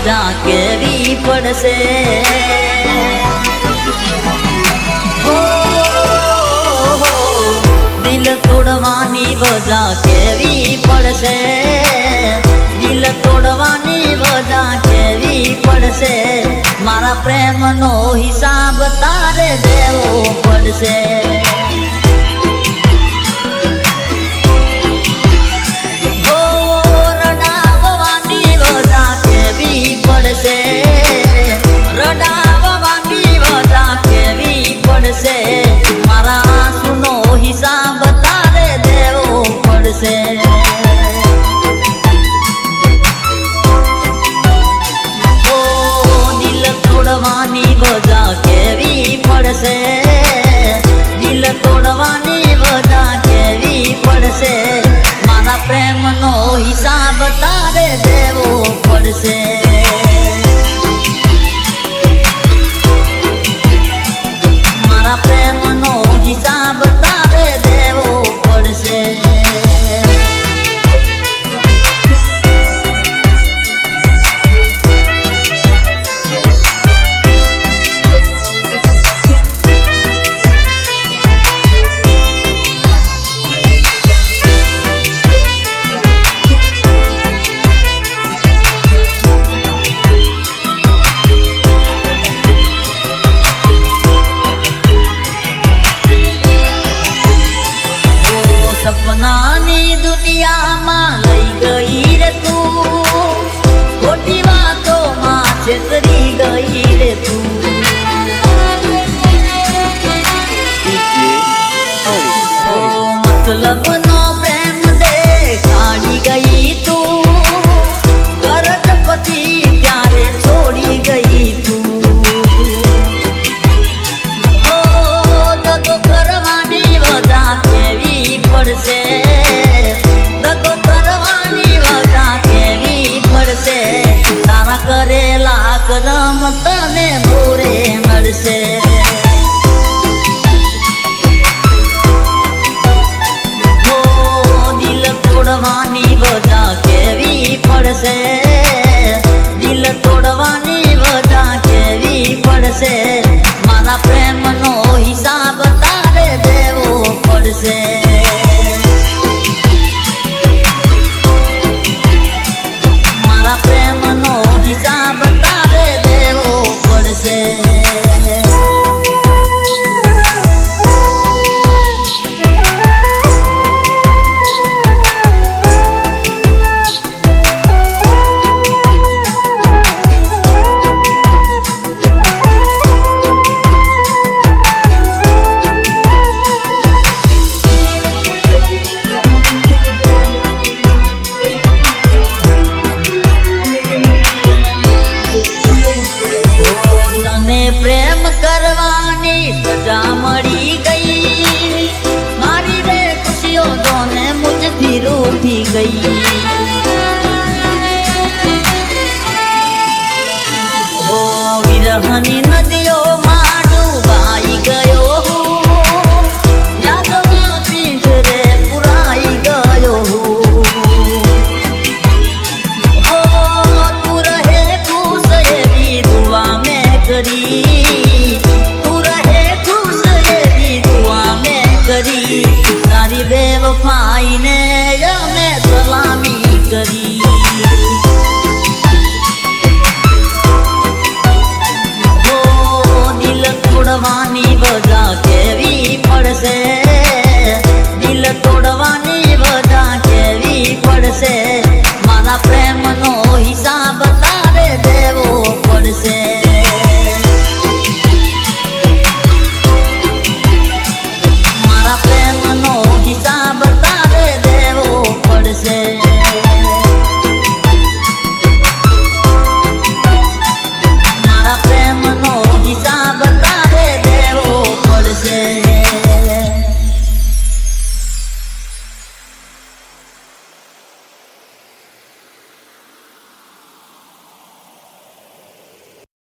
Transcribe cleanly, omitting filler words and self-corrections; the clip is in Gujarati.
વજા કેવી પડશે દિલ તોડવાની વજા કેવી પડશે દિલ તોડવાની વજા કેવી પડશે મારા પ્રેમનો હિસાબ તારે દેવો પડશે રડાવવાની વજા કેવી પડશે મારા આંસુનો હિસાબ તારે દેવો પડશે દિલ તોડવાની વજા કેવી પડશે દિલ તોડવાની વજા કેવી પડશે મારા પ્રેમનો હિસાબ તારે દેવો પડશે પ્રેમનો હિસાબ તારે દેવો પડશે સપનાની દુનિયામાં લઈ ગઈ રે તું ખોટી વાતોમાં છેતરી ગઈ રે તું મતલબનો પ્રેમ દેખાડી ગઈ તું કરત પછી ત્યારે છોડી ગઈ તું દગો કરવાની વજા કેવી પડશે દગો કરવાની વજા કેવી પડશે તારા કરેલા કરમ તને મોરે મળશે દિલ તોડવાની વજા કેવી પડશે દિલ તોડવાની વજા કેવી પડશે મારા પ્રેમનો હિસાબ તારે દેવો પડશે મારા પ્રેમનો હિસાબ તારે દેવો પડશે પ્રેમ કરવાની સજા મળી ગઈ મારી રે ખુશીઓ જોને મુજથી રૂઠી ગઈ વિરહની નદી